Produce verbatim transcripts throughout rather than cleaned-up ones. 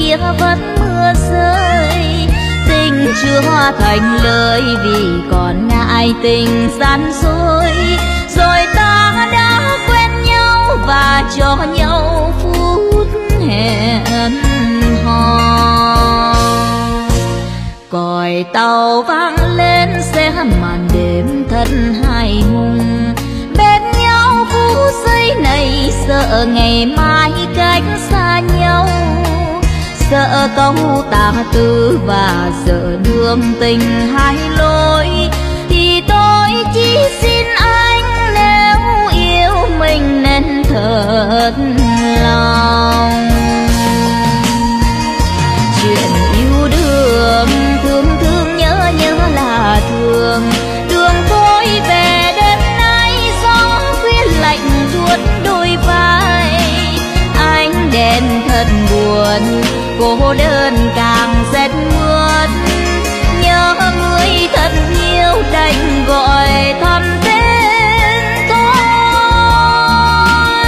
kia vẫn mưa rơi. Tình chưa thành lời vì còn ngại tình gian dối. Rồi ta đã quen nhau và cho nhau phút hẹn hò. Còi tàu vang lên sẽ màn đêm thân hai hùng. Bên nhau phút giây này sợ ngày mai cách xa nhau. Sợ câu tà tư và sợ đường tình hai lối. Thì tôi chỉ xin anh nếu yêu mình nên thật lòng. Chuyện yêu đương thương thương nhớ nhớ là thương. Đường tôi về đêm nay gió khuya lạnh tuốt đôi vai. Ánh đèn thật buồn, cô đơn càng rất mướt. Nhớ người thật nhiều đành gọi thầm tên tôi.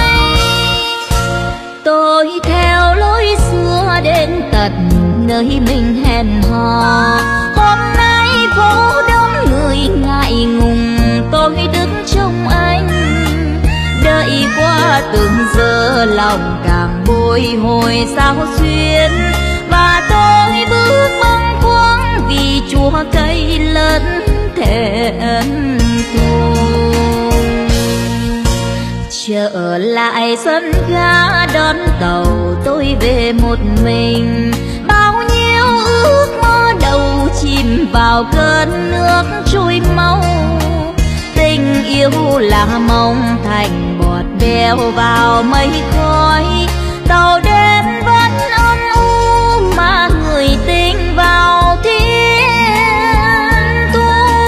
Tôi theo lối xưa đến tận nơi mình hẹn hò. Hôm nay phố đông người ngại ngùng, tôi đứng trông anh. Đợi qua từng giờ lòng càng bồi hồi sao xuyên. Và tôi bước bâng khuâng vì chua cây lớn thẹn thùng. Trở lại sân ga đón tàu tôi về một mình. Bao nhiêu ước mơ đầu chìm vào cơn nước trôi mau. Tình yêu là mong thành bọt bèo vào mây khói. Tàu đến vẫn âm u mà người tình vào thiên tu.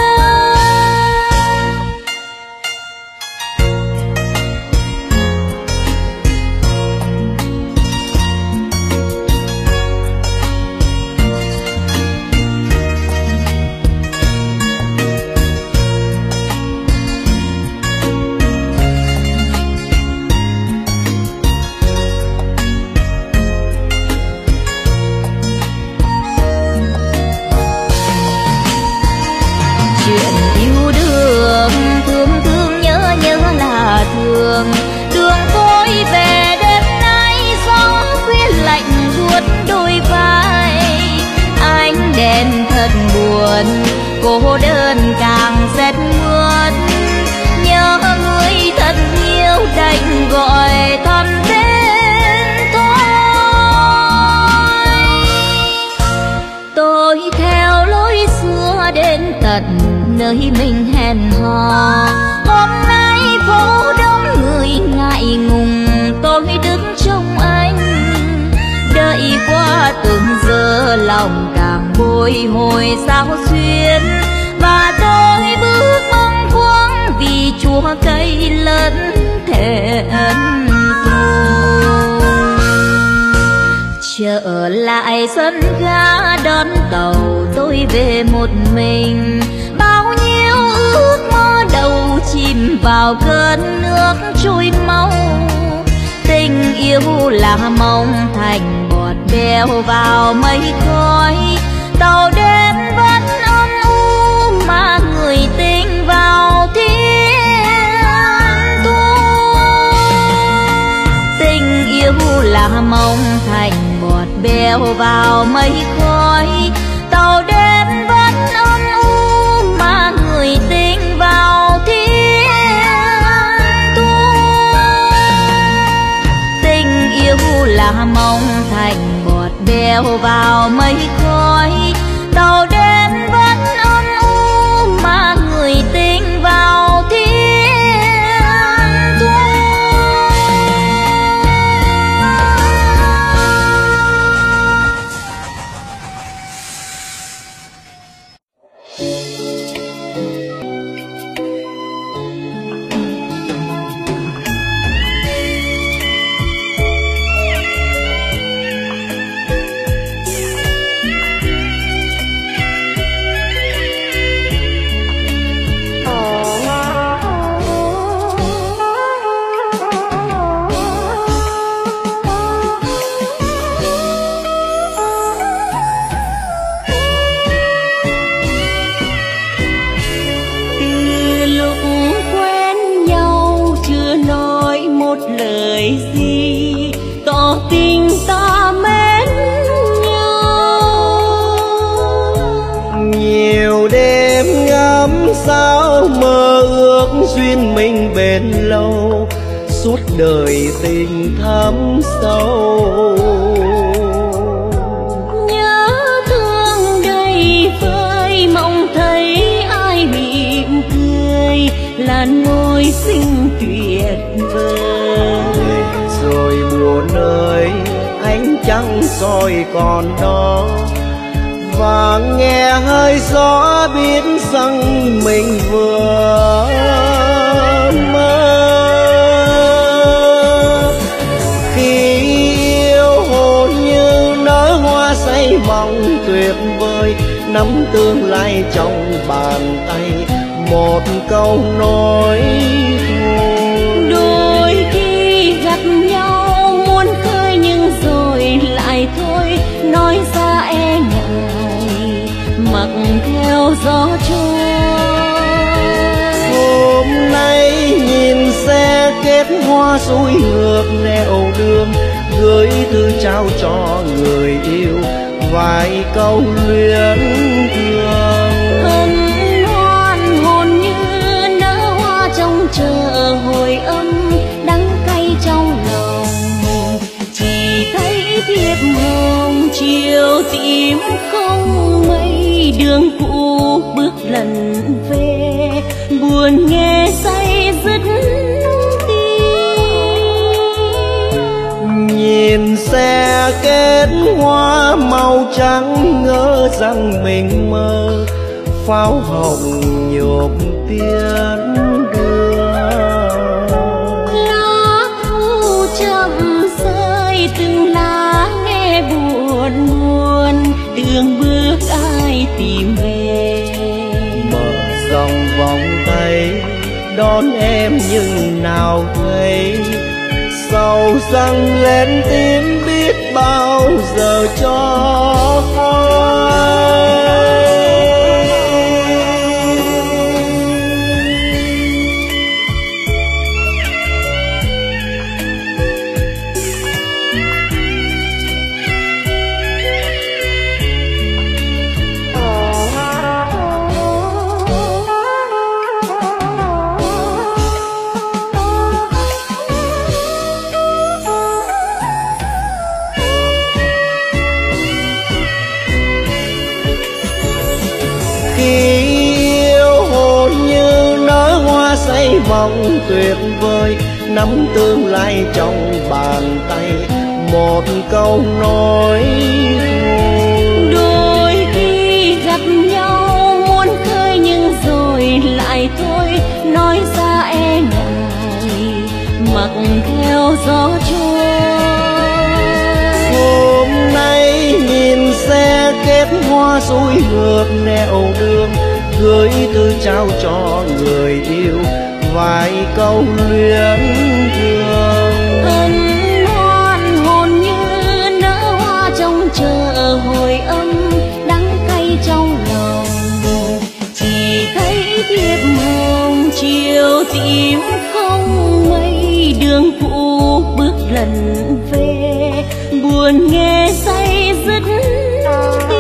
Đường tôi về đêm nay gió khuya lạnh buốt đôi vai. Ánh đèn thật buồn, cô đơn càng rất mướt. Nhớ người thật nhiều đành gọi thầm tên tôi. Tôi theo lối xưa đến tận nơi mình hẹn hò. Hôm nay phố đông người ngại ngùng, tôi đứng trông anh. Đợi qua từng giờ lòng càng bồi hồi sao xuyên. Và tôi bước bâng khuâng vì chua cây lớn thẹn thùng. Trở lại sân ga đón tàu tôi về một mình. Bao nhiêu ước mơ đầu chìm vào cơn nước trôi mau. Tình yêu là mong thành bọt bèo vào mây khói. Tàu đến vẫn âm u mà người tình vào thiên tu. Tình yêu là mong thành bọt bèo vào mây khói. Tàu đến vẫn âm u mà người tình vào thiên tu. Tình yêu là mong thành bọt bèo vào mây khói. Tàu đến vẫn âm u mà người tình vào thiên tu. duyên mình bền lâu, suốt đời tình thắm sâu. Nhớ thương đầy vơi, mong thấy ai mỉm cười, làn môi xinh tuyệt vời. Rồi buồn ơi, ánh trăng soi còn đó, và nghe hơi gió biết rằng mình vừa mơ. Khi yêu hồn như nở hoa say mong tuyệt vời, nắm tương lai trong bàn tay, một câu nói thôi. Đôi khi gặp nhau muốn khơi nhưng rồi lại thôi, nói ra e ngại mặc theo gió trôi. Hôm nay nhìn xe kết hoa xuôi ngược nẻo đường, gửi thư trao cho người yêu vài câu luyến thương. Hân hoan hồn như nở hoa trông chờ hồi âm, đắng cay trong lòng chỉ thấy thiệp hồng chiều tím không mây. Đường cũ bước lần về, buồn nghe say dứt tim. Nhìn xe kết hoa màu trắng, ngỡ rằng mình mơ, pháo hồng nhộm tiếng đưa. Lá thu chậm rơi từng lá nghe buồn buồn, đường bước ai tìm về. Mở dòng vòng tay đón em nhưng nào thấy, sầu răng lên tim biết bao giờ cho phai. Say mong tuyệt vời, nắm tương lai trong bàn tay, một câu nói thôi. Đôi khi gặp nhau muốn khơi nhưng rồi lại thôi, nói ra e ngại mặc theo gió trôi. Hôm nay nhìn xe kết hoa xuôi ngược nẻo đường, gửi thư trao cho người yêu vài câu luyến thương. Hân hoan hồn như nở hoa trông chờ hồi âm, đắng cay trong lòng chỉ thấy thiệp hồng chiều tím không mây. Đường cũ bước lần về, buồn nghe say dứt tim.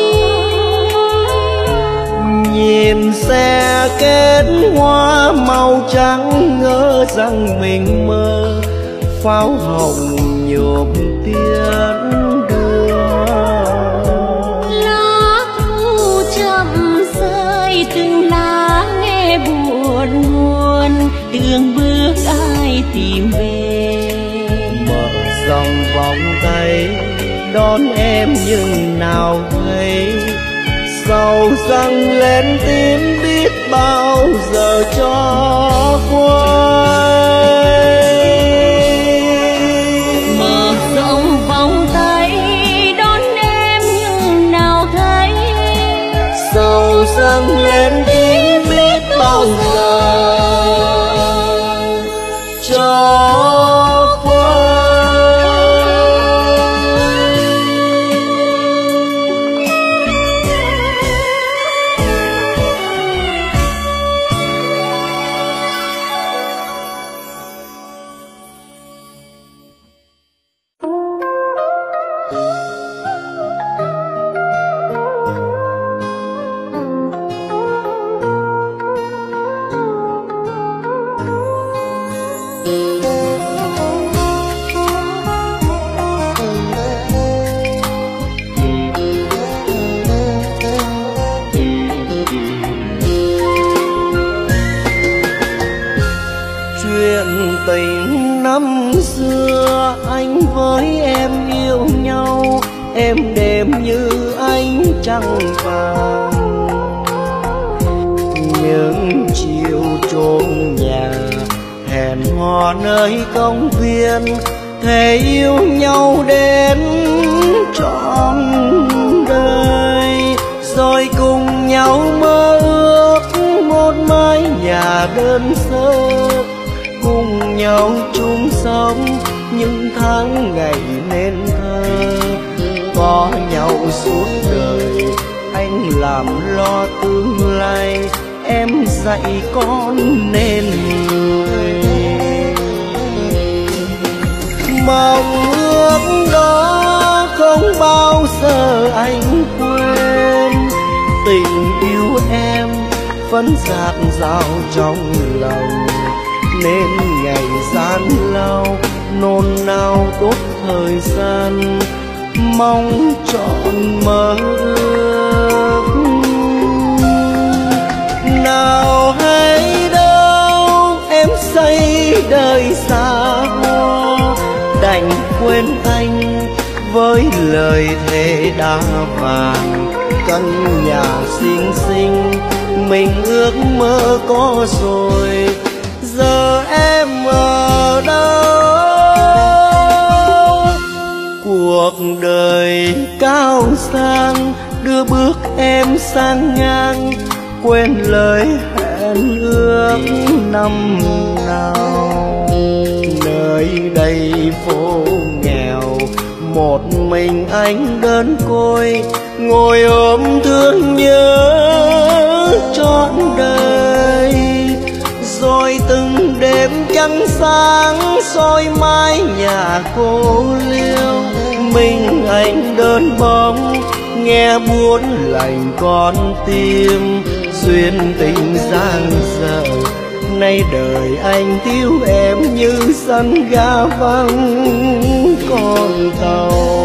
Nhìn xe kết hoa màu trắng, ngỡ rằng mình mơ, pháo hồng nhộm tiếng đưa. Lá thu chậm rơi từng lá nghe buồn buồn, đường bước ai tìm về. Mở dòng vòng tay đón em nhưng nào thấy, sầu răng lên tim biết bao giờ cho quay. Mở rộng vòng tay đón em nhưng nào thấy, sầu răng lên tim biết bao giờ cho quay. xưa anh với em yêu nhau, em đêm như ánh trăng vàng. Những chiều trốn nhà hẹn hò nơi công viên, thề yêu nhau đến trọn đời, rồi cùng nhau mơ ước một mái nhà đơn sơ, cùng nhau chung sống những tháng ngày nên thơ. Có nhau suốt đời, anh làm lo tương lai, em dạy con nên người. Mong ước đó không bao giờ anh quên, tình yêu em vẫn dạt dào trong lòng, nên ngày gian lao nôn nao đốt thời gian, mong trọn mơ ước. Nào hay đâu em xây đời xa hoa, đành quên anh với lời thề đá vàng. Căn nhà xinh xinh mình ước mơ có rồi, giờ em ở đâu? Cuộc đời cao sang đưa bước em sang ngang, quên lời hẹn ước năm nào. Nơi đây phố nghèo, một mình anh đơn côi, ngồi ôm thương nhớ trọn đời. Rồi từng đêm trăng sáng soi mái nhà cô liêu, mình anh đơn bóng nghe buồn lạnh con tim. Duyên tình giang dở, nay đời anh thiếu em như sân ga vắng con tàu.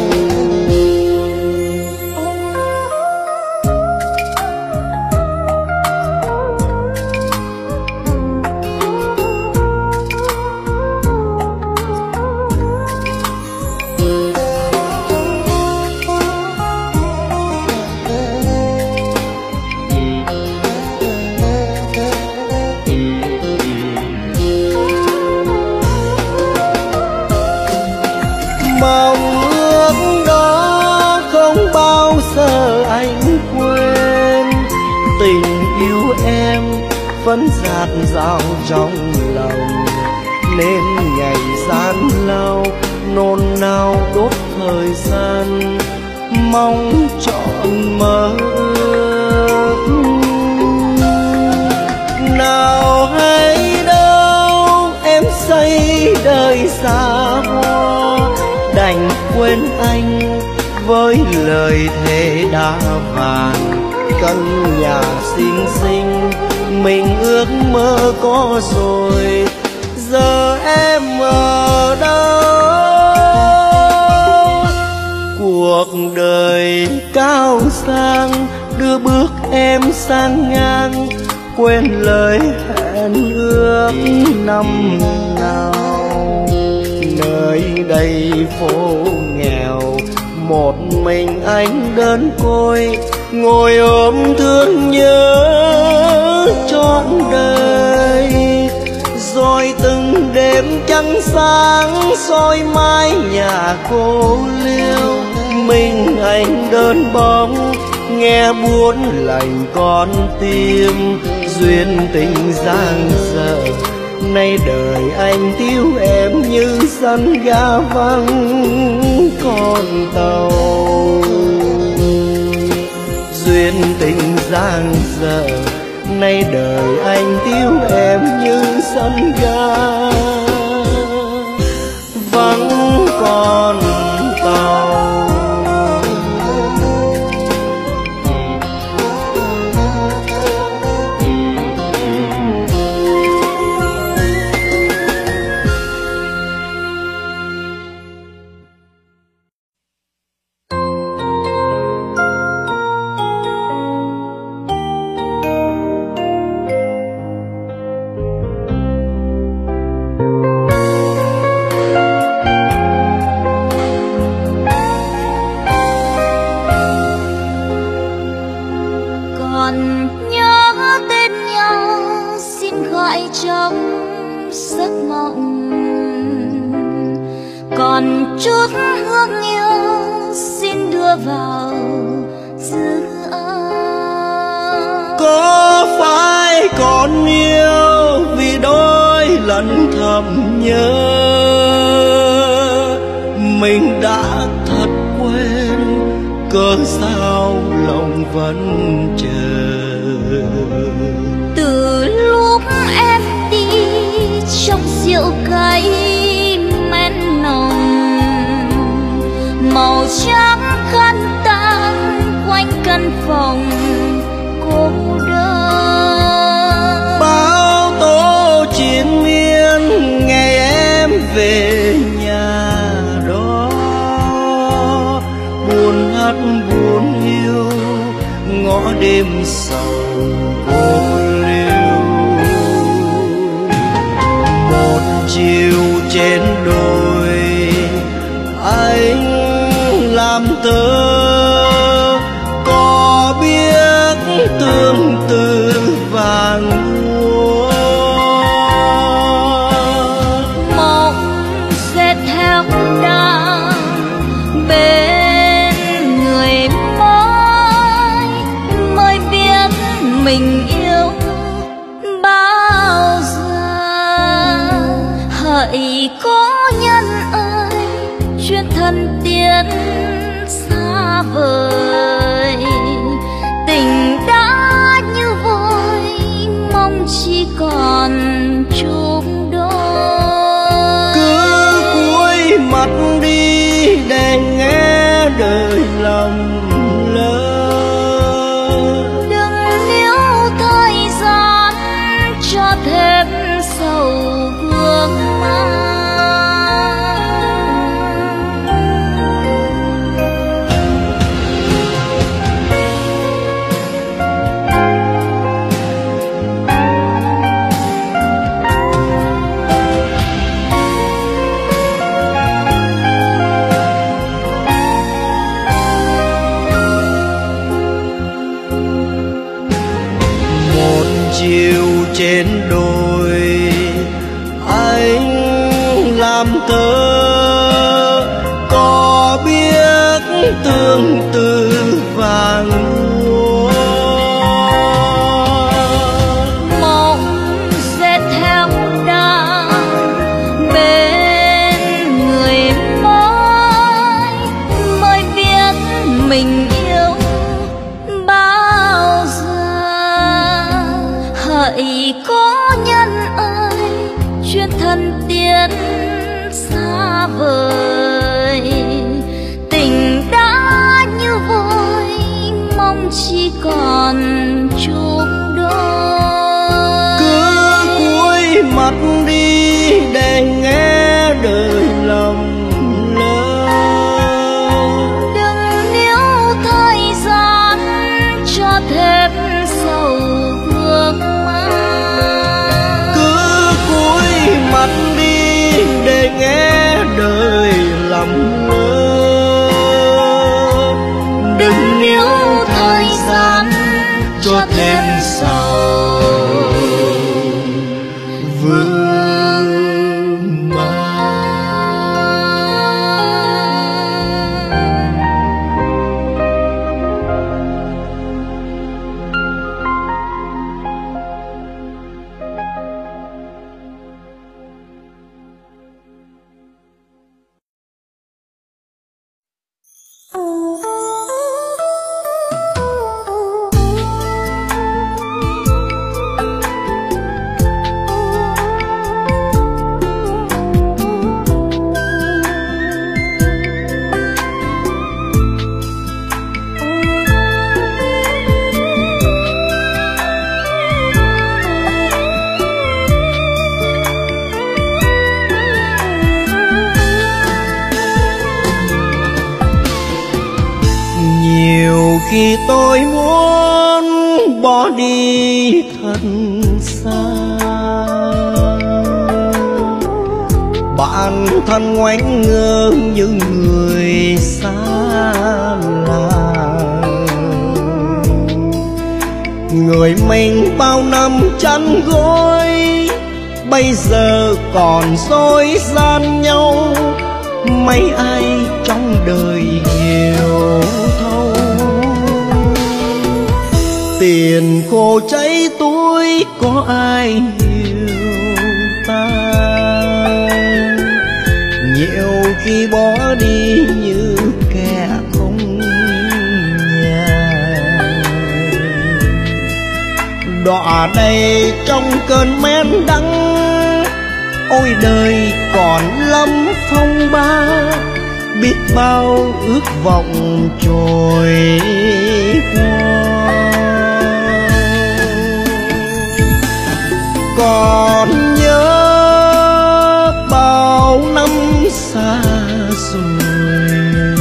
Mong ước đó không bao giờ anh quên, tình yêu em vẫn dạt dào trong lòng, nên ngày gian lao nôn nao đốt thời gian, mong trọn mơ ước. Nào hay đâu em xây đời xa hoa, đành quên anh với lời thề đá vàng. Căn nhà xinh xinh mình ước mơ có rồi, giờ em ở đâu? Cuộc đời cao sang đưa bước em sang ngang, quên lời hẹn ước năm nào. Nơi đây phố nghèo, một mình anh đơn côi, ngồi ôm thương nhớ trọn đời. Rồi từng đêm trăng sáng soi mái nhà cô liêu, mình anh đơn bóng nghe buồn lạnh con tim. Duyên tình giang dở, nay đời anh thiếu em như sân ga vắng con tàu. Duyên tình giang dở, nay đời anh thiếu em như sân ga vắng con tàu. đưa vào dư âm. Có phải còn yêu vì đôi lần thầm nhớ mình đã thật quên, cớ sao lòng vẫn chờ. Từ lúc em đi trong rượu cay men nồng, màu trắng khăn tang quanh căn phòng cô đơn. Bao tố triền miên ngày em về nhà đó, buồn hát buồn yêu ngõ đêm sầu vô lưu. Một chiều trên đồi anh làm thơ, có biết tương tư vàng úa. Mộng sẽ theo đàn bên người mới, mới biết mình yêu bao giờ. Hỡi cố nhân ơi, chuyến thân tiên xa vời, tình đã như vội mong chỉ còn chung đôi. Cứ cúi mặt đi để nghe đời lòng lỡ, đừng níu thời gian cho thêm sầu vương mang. Chiều trên đồi anh làm thơ, có biết tương tư vàng úa. Mộng sẽ theo đàn bên người mới, mới biết mình yêu bao giờ. Hỡi cố nhân ơi, chuyến thân tiên xa vời, tình đã như vội mong chỉ còn chung đôi. Cứ cúi mặt đi để nghe đời lòng lỡ, đừng níu thời gian cho thêm sầu vương mang. cứ cúi mặt đi để nghe đời lòng lỡ, đừng níu thời gian cho thêm sầu vương mang. Khi tôi muốn bỏ đi thật xa, bản thân ngoảnh ngơ như người xa lạ. Người mình bao năm chăn gối, bây giờ còn dối gian nhau. Mấy ai trong đời hiểu tiền khô cháy túi có ai hiểu ta, nhiều khi bỏ đi như kẻ không nhà. Đọa đầy trong cơn men đắng, ôi đời còn lắm phong ba, biết bao ước vọng trôi qua. Còn nhớ bao năm xa rồi,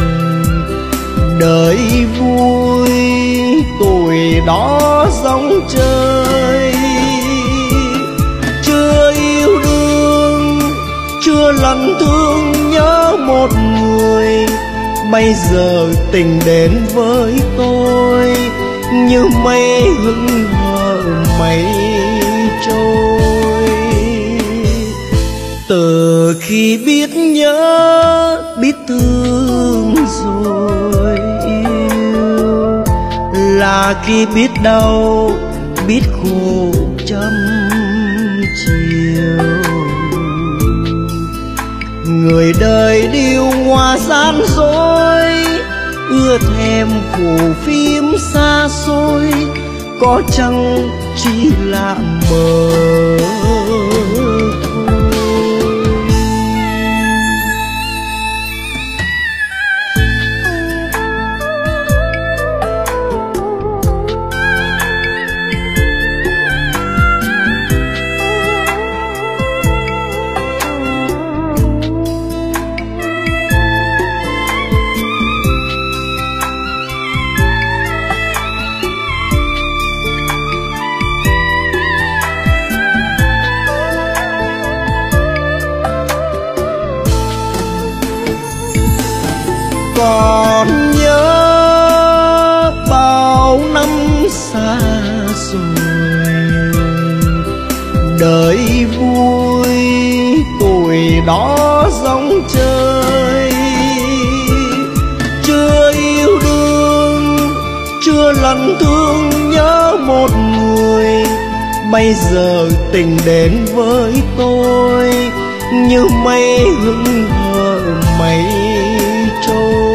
đời vui tuổi đó gióng chơi. Chưa yêu đương, chưa lần thương nhớ một người, bây giờ tình đến với tôi như mây hững hờ mây trôi. Từ khi biết nhớ biết thương rồi yêu, là khi biết đau biết khổ trăm chiều. Người đời điêu ngoa gian dối, ưa thèm phủ phim xa xôi, có chăng chỉ là mơ thôi. Còn nhớ bao năm xa rồi, đời vui tuổi đó gióng chơi. Chưa yêu đương, chưa lần thương nhớ một người, bây giờ tình đến với tôi như mây hững hờ mây trôi.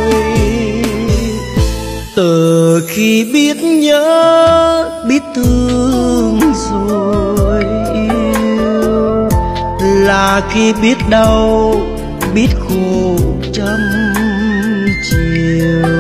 Từ khi biết nhớ biết thương rồi yêu, là khi biết đau biết khổ trăm chiều.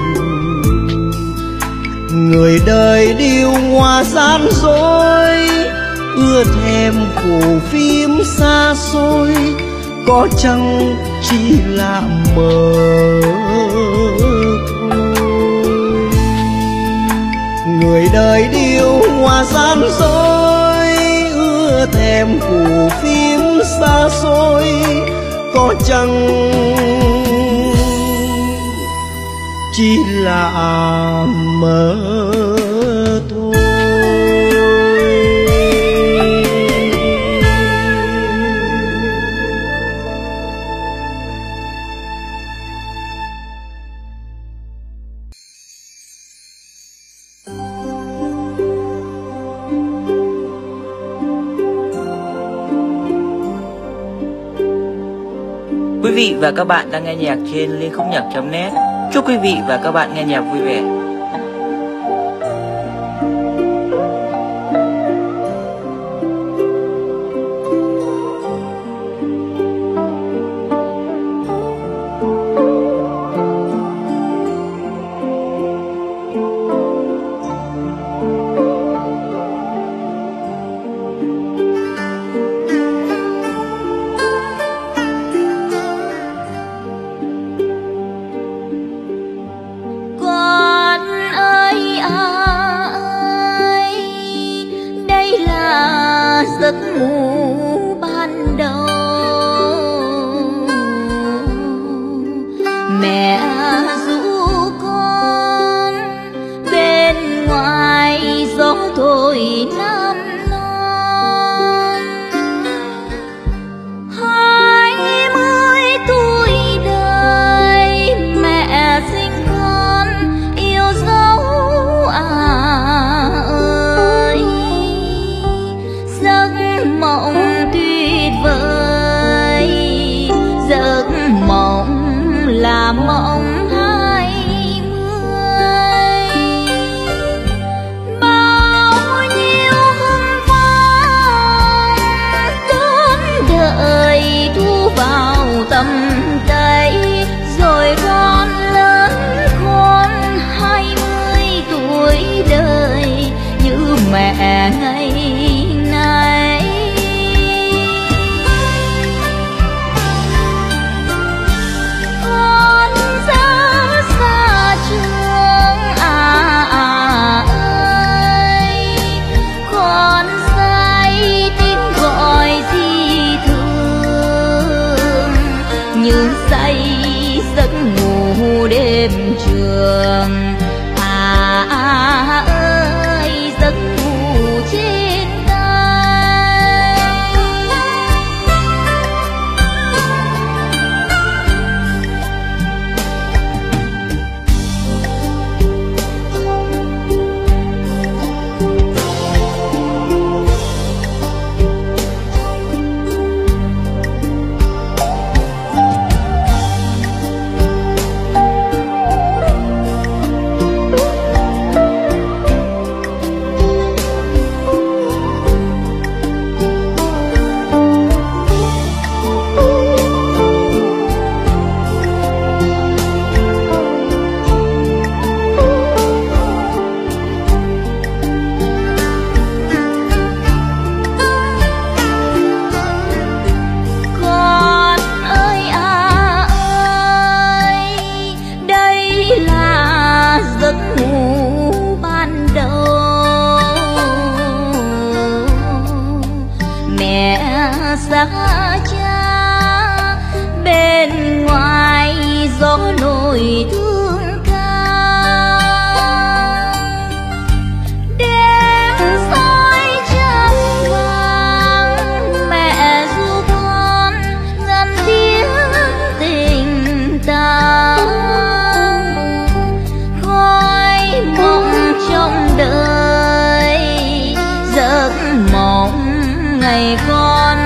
Người đời điêu ngoa gian dối, ưa thèm phủ phim xa xôi, có chăng chỉ là mơ thôi. Người đời điêu ngoa gian dối, ưa thèm phủ phim xa xôi, có chăng chỉ là mơ thôi. Quý vị và các bạn đang nghe nhạc trên liên khúc nhạc chấm net. Chúc quý vị và các bạn nghe nhạc vui vẻ. Giấc ngủ ban đầu, mẹ ru con bên ngoài gió thổi năm non. Hai mươi tuổi đời mẹ sinh con yêu dấu à trường. À, à ơi giấc ngủ trên tay. Xa cha bên ngoài gió nổi thương ca, đêm soi trăng vàng mẹ ru con ngân tiếng tình ta, khói mộng trong đời giấc mộng ngày con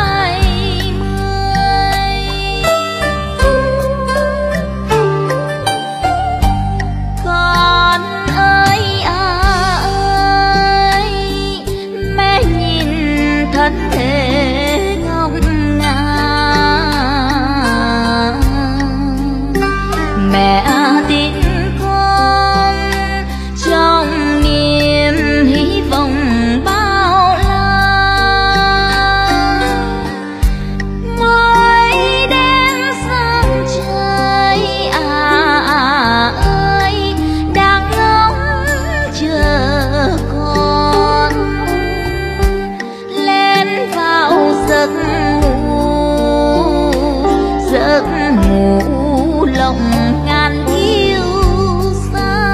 ngủ lòng ngàn yêu xa.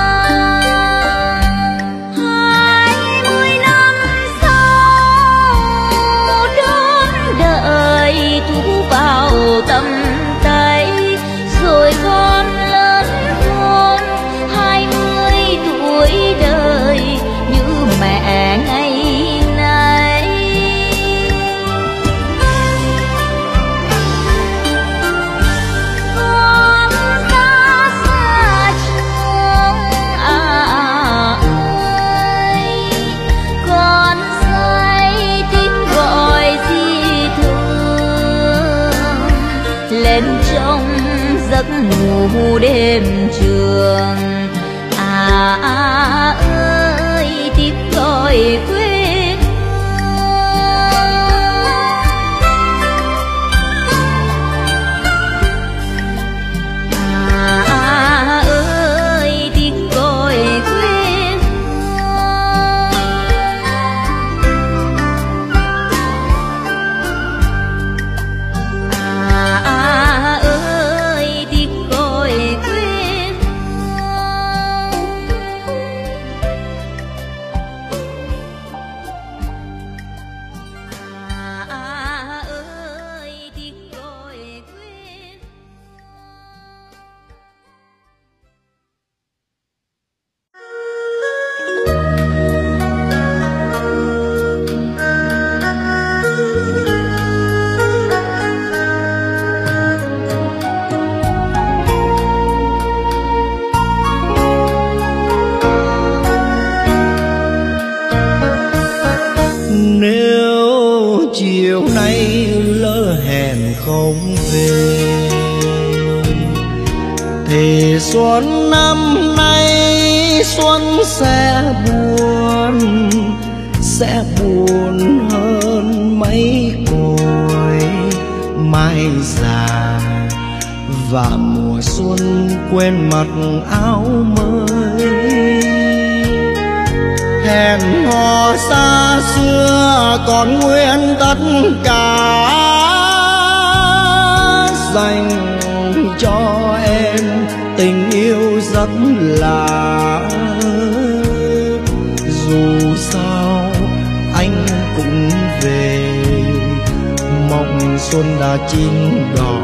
Hai mươi năm sau đón đợi thu vào tầm tay, rồi con lớn khôn hai mươi tuổi đời như mẹ ngày nay. Lên trong giấc ngủ đêm trường. À, à ơi tiếng gọi quê hương. À, à ơi tiếng gọi quê hương. À, à ơi tiếng gọi quê hương. À, à ơi tiếng gọi quê hương. Nếu chiều nay lỡ hẹn không về, thì xuân năm nay xuân sẽ buồn, sẽ buồn hơn mấy cội mai già, và mùa xuân quên mặc áo mới. Hẹn hò xa xưa còn nguyên tất cả, dành cho em tình yêu rất lạ. Dù sao anh cũng về, mộng xuân đã chín đỏ,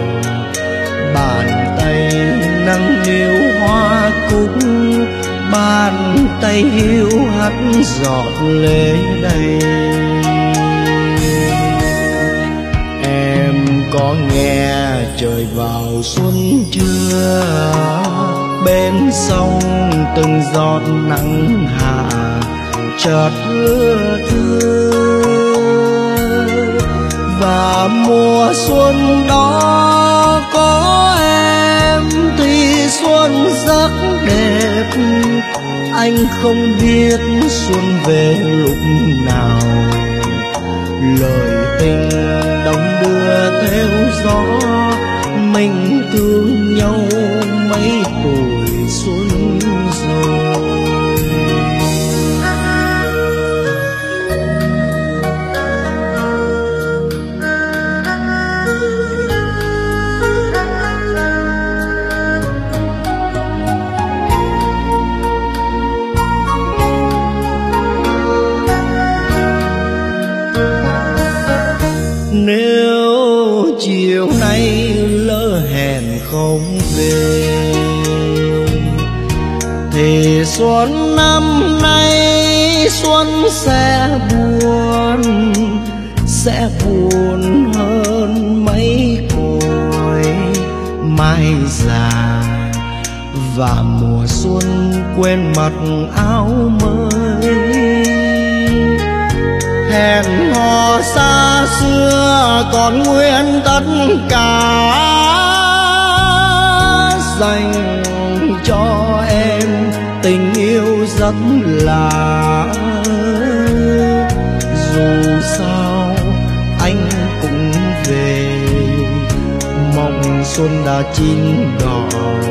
bàn tay nâng niu hoa cúc, bàn tay hiu hắt giọt lệ đầy. Em có nghe trời vào xuân chưa, bên sông từng giọt nắng hạ chợt ưa thương. Và mùa xuân đó có em thì xuân rất đẹp. Anh không biết xuân về lúc nào, lời tình đong đưa theo gió, mình thương nhau mấy tuổi xuân rồi. Nếu chiều nay lỡ hẹn không về, thì xuân năm nay xuân sẽ buồn, sẽ buồn hơn mấy cội mai già. Và mùa xuân quên mặc áo mới, hẹn hò xa xưa còn nguyên tất cả, dành cho em tình yêu rất lạ. Dù sao anh cũng về, mộng xuân đã chín đỏ,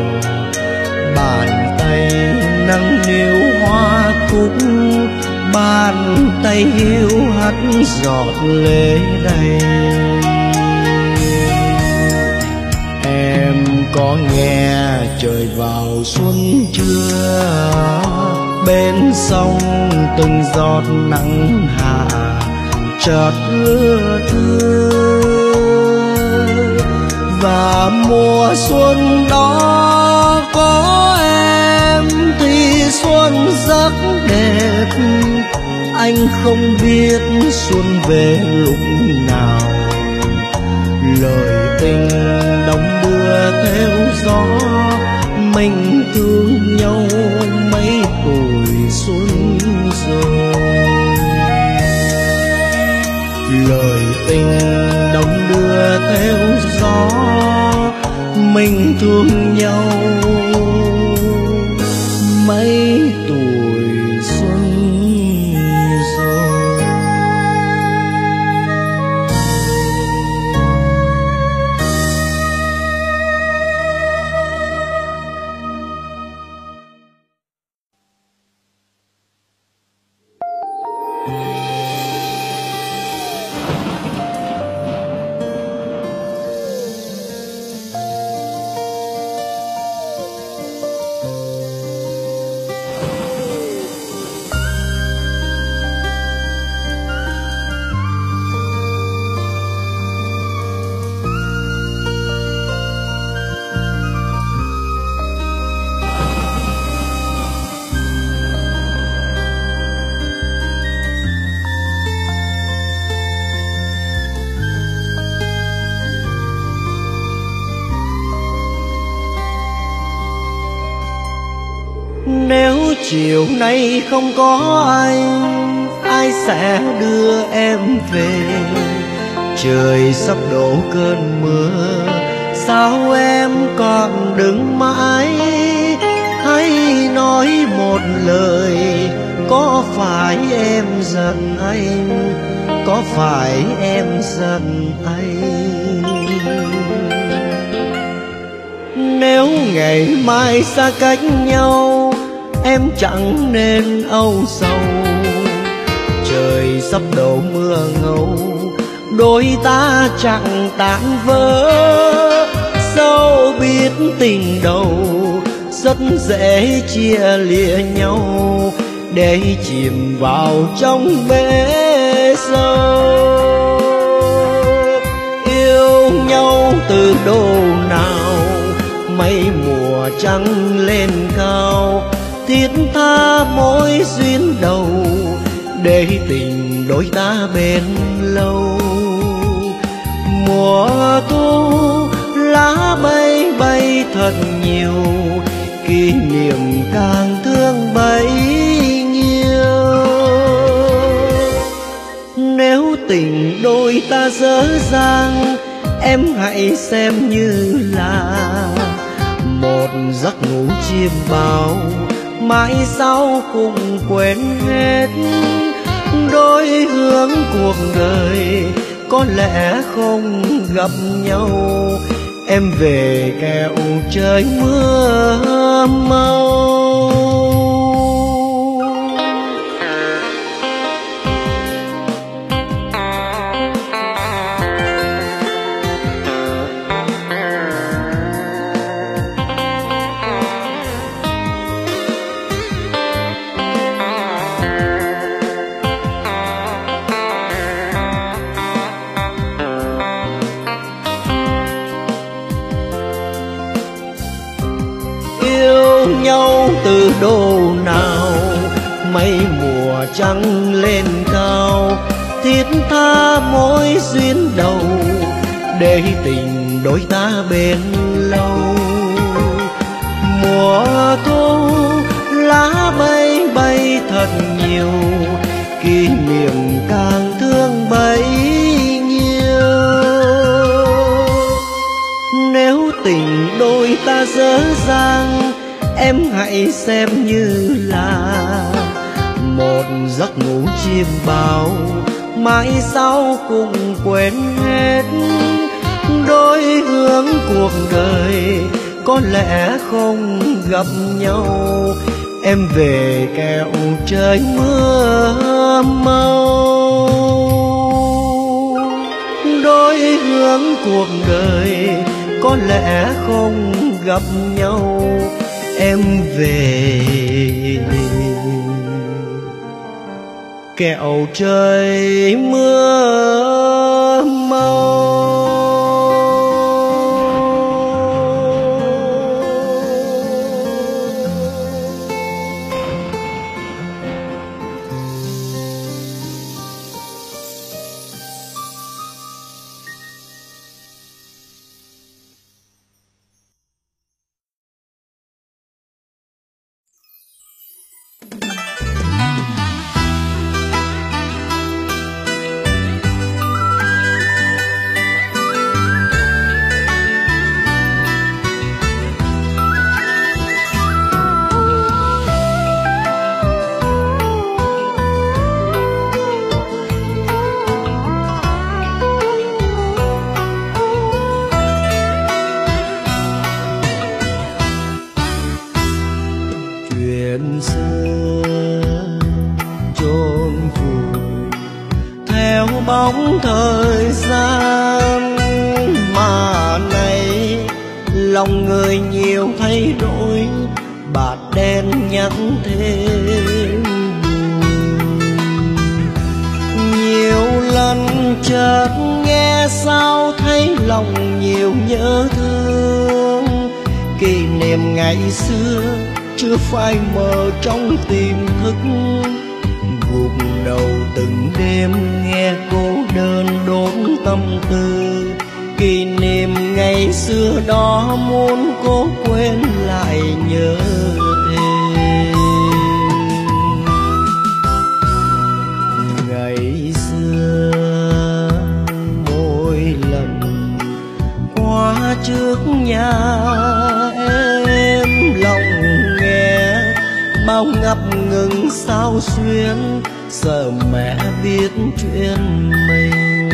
bàn tay nâng niu hoa cúc, bàn tay hiu hắt giọt lệ đầy. Em có nghe trời vào xuân chưa, bên sông từng giọt nắng hạ chợt ưa thương. Và mùa xuân đó có em thì xuân rất đẹp. Anh không biết xuân về lúc nào, lời tình đong đưa theo gió, mình thương nhau mấy tuổi xuân rồi. Lời tình đong đưa theo gió, mình thương nhau mấy tuổi xuân rồi. Nếu chiều nay không có anh, ai sẽ đưa em về? Trời sắp đổ cơn mưa, sao em còn đứng mãi? Hãy nói một lời, có phải em giận anh? Có phải em giận anh? Nếu ngày mai xa cách nhau, em chẳng nên âu sầu. Trời sắp đổ mưa ngâu, đôi ta chẳng tan vỡ. Dẫu biết tình đầu rất dễ chia lìa nhau, để chìm vào trong bể sâu. Yêu nhau từ đâu nào, mấy mùa trăng lên cao, thiết tha mối duyên đầu, để tình đôi ta bền lâu. Mùa thu lá bay bay thật nhiều, kỷ niệm càng thương bấy nhiêu. Nếu tình đôi ta dở dang, em hãy xem như là một giấc ngủ chiêm bao, mãi sau cùng quên hết. Đôi hướng cuộc đời có lẽ không gặp nhau, em về kẻo trời mưa mau. Nhau từ đâu nào, mấy mùa trăng lên cao, thiết tha mối duyên đầu, để tình đôi ta bền lâu. Mùa thu lá bay bay thật nhiều, kỷ niệm càng thương bấy nhiêu. Nếu tình đôi ta dở dang, em hãy xem như là một giấc ngủ chiêm bao, mãi sau cùng quên hết. Đôi hướng cuộc đời có lẽ không gặp nhau, em về kẻo trời mưa mau. Đôi hướng cuộc đời có lẽ không gặp nhau, em về kẻo trời mưa mau. Bóng thời gian mà nay, lòng người nhiều thay đổi, bạt đen nhắc thêm. Nhiều lần chợt nghe sao thấy lòng nhiều nhớ thương, kỷ niệm ngày xưa chưa phai mờ trong tiềm thức. Gục đầu từng đêm nghe cô đơn đốn tâm tư, kỷ niệm ngày xưa đó muốn cố quên lại nhớ thêm. Ngày xưa mỗi lần qua trước nhà em, lòng nghe bao ngập ngừng sao xuyên, sợ mẹ biết chuyện mình.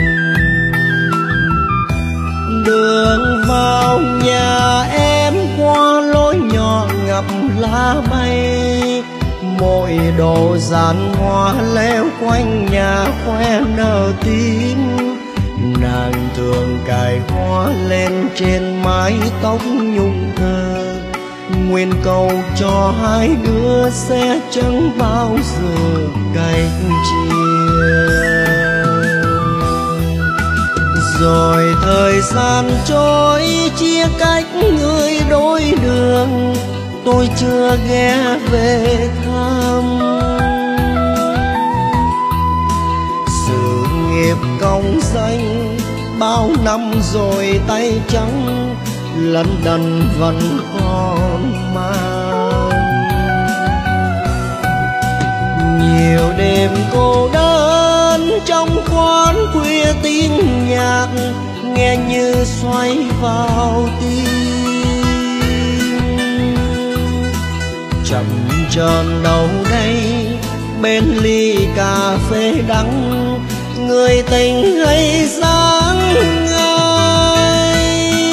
Đường vào nhà em qua lối nhỏ ngập lá bay, mỗi đồ dàn hoa leo quanh nhà khoe nở tím. Nàng thường cài hoa lên trên mái tóc nhung thơ, nguyện cầu cho hai đứa sẽ chẳng bao giờ cách chia. Rồi thời gian trôi chia cách người đôi đường, tôi chưa ghé về thăm. Sự nghiệp công danh bao năm rồi tay trắng, lận đận vẫn còn mang. Nhiều đêm cô đơn trong quán khuya tiếng nhạc nghe như xoay vào tim. Chậm chờn đâu đây bên ly cà phê đắng, người tình hay dáng ai.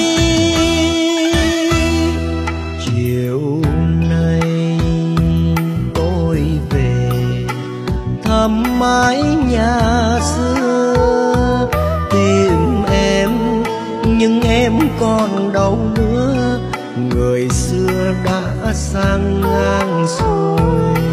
Chiều nay tôi về thăm mái nhà xưa, tìm em nhưng em còn đâu nữa, người xưa đã sang ngang rồi.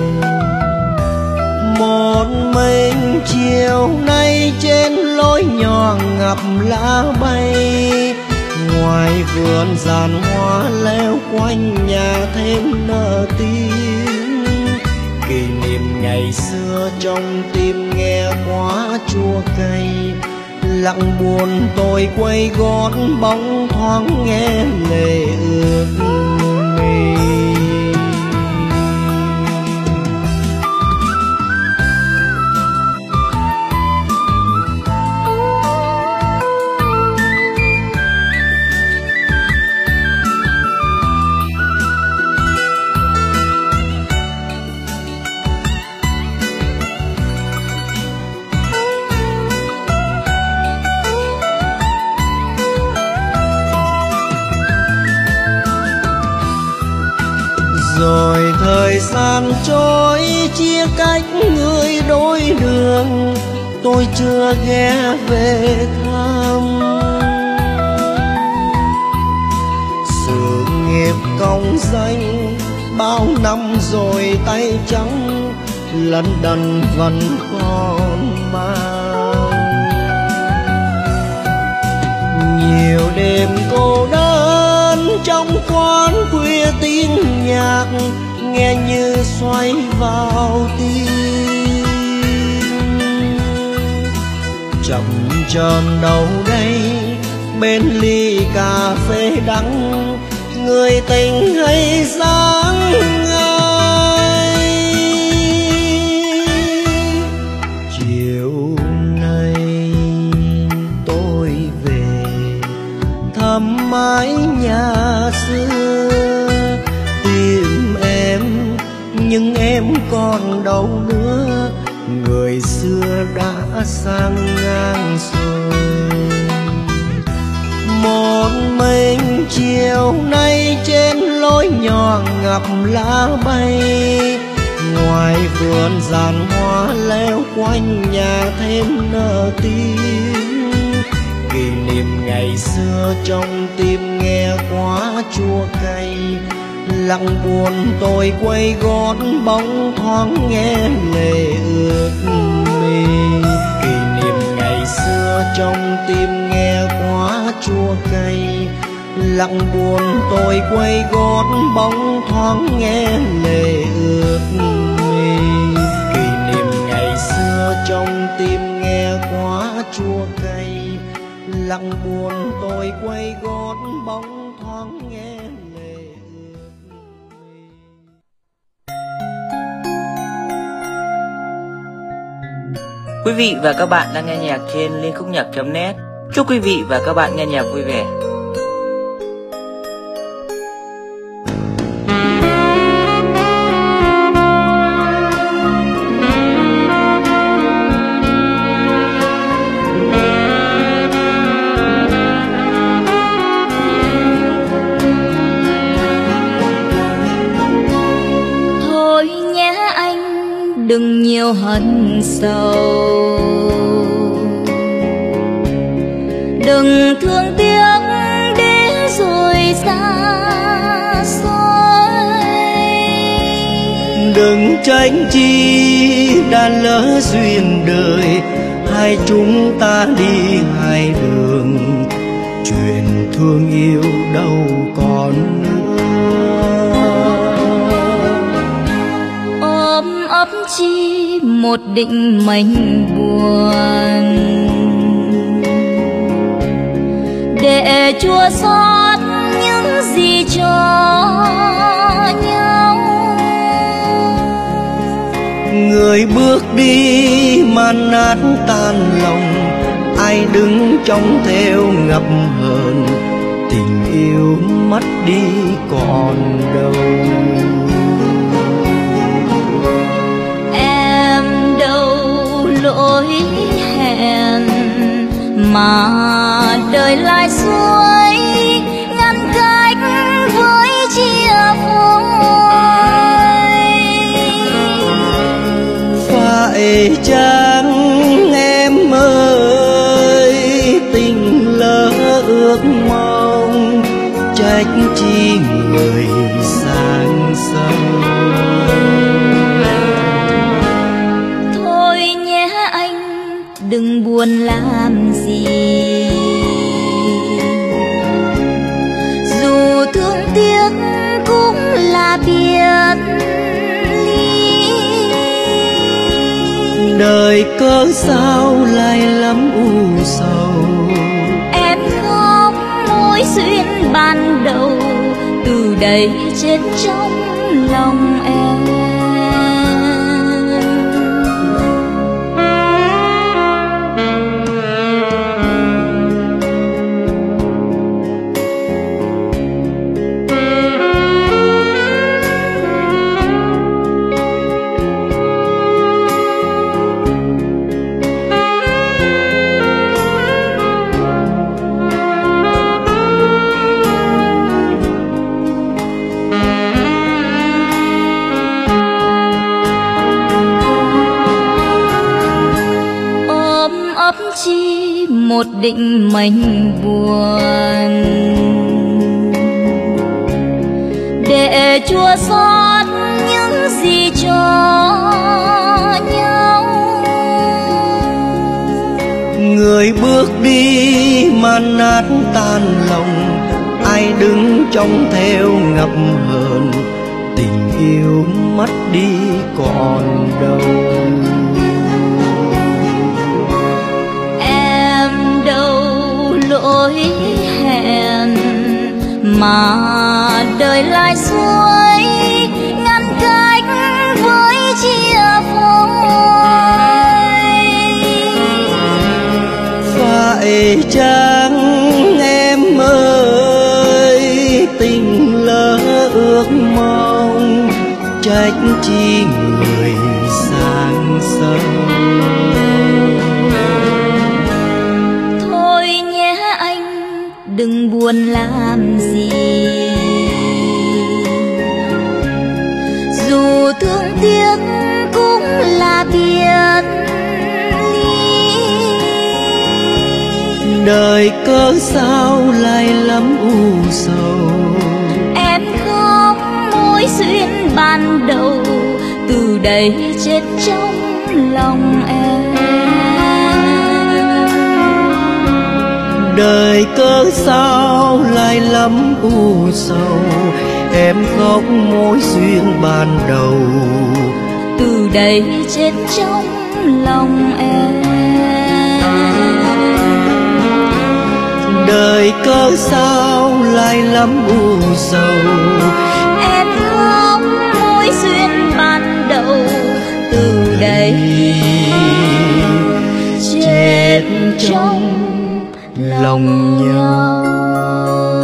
Một mình chiều nay trên lối nhỏ ngập lá bay, ngoài vườn giàn hoa leo quanh nhà thêm nở tiếng. Kỷ niệm ngày xưa trong tim nghe quá chua cay, lặng buồn tôi quay gót bóng thoáng nghe lệ ướt mi. Rồi thời gian trôi chia cách người đôi đường, tôi chưa ghé về thăm. Sự nghiệp công danh bao năm rồi tay trắng, lận đận vẫn còn mang. Nhiều đêm cô đơn trong quán khuya tiếng nhạc nghe như xoay vào tim. Chậm chờn đâu đây bên ly cà phê đắng, người tình hay dáng ai. Chiều nay tôi về thăm mái nhà xưa, tìm em nhưng em còn đâu nữa, người xưa đã sang ngang rồi. Một mình chiều nay trên lối nhỏ ngập lá bay, ngoài vườn giàn hoa leo quanh nhà thêm nở tiếng. Kỷ niệm ngày xưa trong tim nghe quá chua cay, lặng buồn tôi quay gót bóng thoáng nghe lệ ướt mi. Kỷ niệm ngày xưa trong tim nghe quá chua cay, lặng buồn tôi quay gót bóng thoáng nghe lệ ướt mi. Kỷ niệm ngày xưa trong tim nghe quá chua cay, lặng buồn tôi quay gót bóng thoáng nghe lệ ướt mi. Quý vị và các bạn đang nghe nhạc trên liên khúc nhạc chấm net. Chúc quý vị và các bạn nghe nhạc vui vẻ. Đừng nhiều hận sầu, đừng thương tiếc đến rồi xa xôi. đừng tránh chi đã lỡ duyên đời, hai chúng ta đi hai đường, chuyện thương yêu đâu còn nữa. Ôm ấp chi một định mệnh buồn, để chua xót những gì cho nhau. Người bước đi man nát tan lòng, ai đứng trong theo ngập hờn, tình yêu mất đi còn đâu. Em đâu lỗi hẹn mà đời lại xuôi, ngăn cách với chia phôi. Phải chăng em ơi tình lỡ ước mong, trách chi người sang sông. Thôi nhé anh đừng buồn làm gì, dù thương tiếc cũng là biệt ly. Đời cớ sao lại lắm u sầu, Em khóc mối duyên ban đầu, từ đây chết trong lòng em. Chi một định mệnh buồn, để chua xót những gì cho nhau. Người bước đi man nát tan lòng, ai đứng trong theo ngập hờn, tình yêu mất đi còn đâu. Lỗi hẹn mà đời lại xuôi, ngăn cách với chia phôi. Phải chăng em ơi tình lỡ ước mong, trách chi người sang sông. Đừng buồn làm gì, dù thương tiếc cũng là biệt ly. Đời cớ sao lại lắm u sầu, Em khóc mối duyên ban đầu, từ đây chết trong lòng em. Đời cớ sao lại lắm u sầu, em khóc mối duyên ban đầu, từ đây chết trong lòng em. Đời cớ sao lại lắm u sầu, em khóc mối duyên ban đầu, từ đây chết trong lòng nhau.